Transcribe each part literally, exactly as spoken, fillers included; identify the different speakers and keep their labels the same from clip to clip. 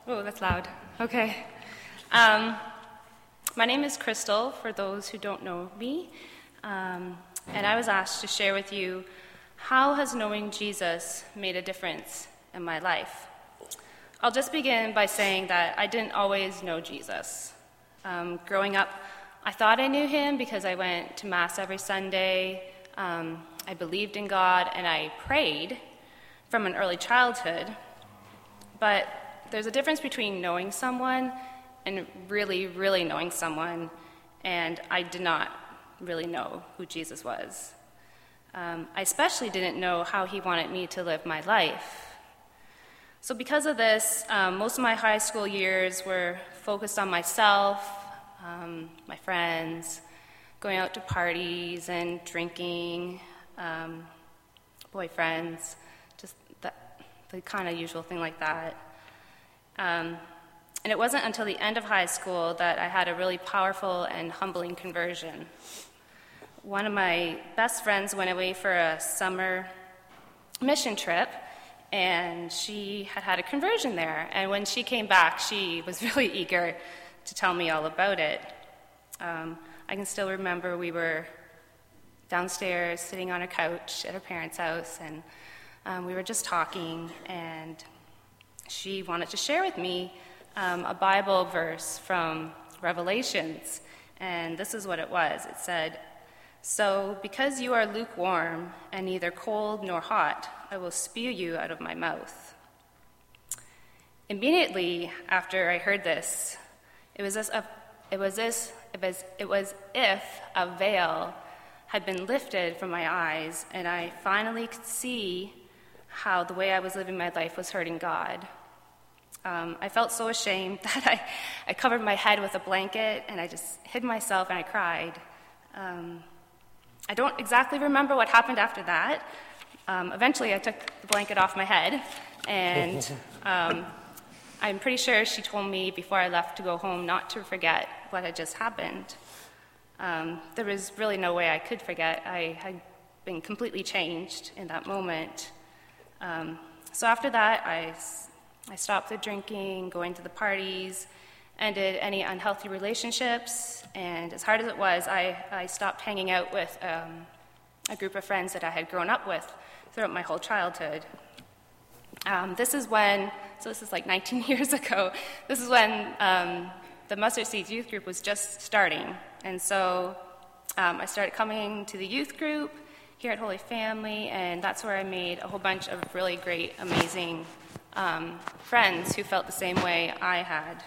Speaker 1: Oh, that's loud. Okay. Um, my name is Crystal, for those who don't know me, um, and I was asked to share with you how has knowing Jesus made a difference in my life. I'll just begin by saying that I didn't always know Jesus. Um, growing up, I thought I knew him because I went to Mass every Sunday. Um, I believed in God, and I prayed from an early childhood. But there's a difference between knowing someone and really, really knowing someone, and I did not really know who Jesus was. Um, I especially didn't know how he wanted me to live my life. So because of this, um, most of my high school years were focused on myself, um, my friends, going out to parties and drinking, um, boyfriends, just that, the kind of usual thing like that. Um, and it wasn't until the end of high school that I had a really powerful and humbling conversion. One of my best friends went away for a summer mission trip, and she had had a conversion there. And when she came back, she was really eager to tell me all about it. Um, I can still remember we were downstairs sitting on a couch at her parents' house, and um, we were just talking, and she wanted to share with me um, a Bible verse from Revelations, and this is what it was. It said, "So because you are lukewarm and neither cold nor hot, I will spew you out of my mouth." Immediately after I heard this, it was as if, it was as, it was, it was if a veil had been lifted from my eyes, and I finally could see how the way I was living my life was hurting God. Um, I felt so ashamed that I, I covered my head with a blanket, and I just hid myself, and I cried. Um, I don't exactly remember what happened after that. Um, eventually, I took the blanket off my head, and um, I'm pretty sure she told me before I left to go home not to forget what had just happened. Um, there was really no way I could forget. I had been completely changed in that moment. Um, so after that, I, I stopped the drinking, going to the parties, ended any unhealthy relationships, and as hard as it was, I, I stopped hanging out with um, a group of friends that I had grown up with throughout my whole childhood. Um, this is when, so this is like nineteen years ago, this is when um, the Mustard Seeds youth group was just starting, and so um, I started coming to the youth group here at Holy Family, and that's where I made a whole bunch of really great, amazing um, friends who felt the same way I had.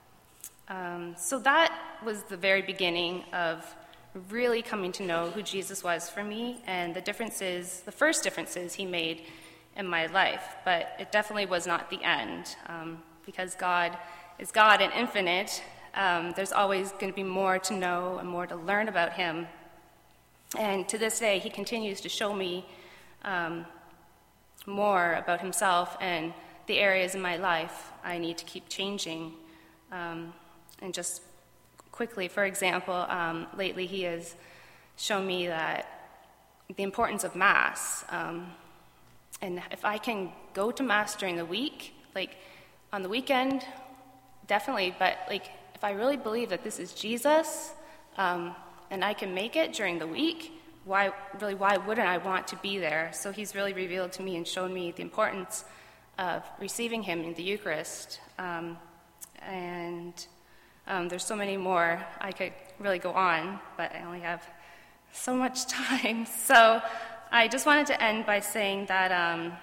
Speaker 1: Um, so that was the very beginning of really coming to know who Jesus was for me, and the differences, the first differences he made in my life. But it definitely was not the end, um, because God is God and infinite. Um, there's always going to be more to know and more to learn about him. And to this day, he continues to show me um, more about himself and the areas in my life I need to keep changing. Um, and just quickly, for example, um, lately he has shown me that the importance of Mass. Um, and if I can go to Mass during the week, like on the weekend, definitely, but like if I really believe that this is Jesus, um, and I can make it during the week, why really why wouldn't I want to be there? So he's really revealed to me and shown me the importance of receiving him in the Eucharist. Um, and um, there's so many more. I could really go on, but I only have so much time. So I just wanted to end by saying that um,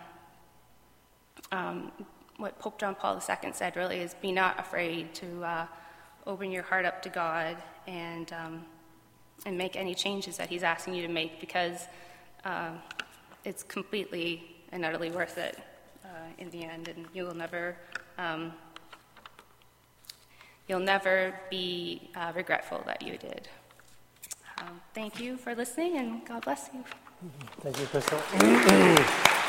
Speaker 1: um, what Pope John Paul the Second said really is, be not afraid to uh, open your heart up to God and um, and make any changes that he's asking you to make, because uh, it's completely and utterly worth it uh, in the end, and you will never um, you'll never be uh, regretful that you did. Um, thank you for listening, and God bless you.
Speaker 2: Thank you, Crystal.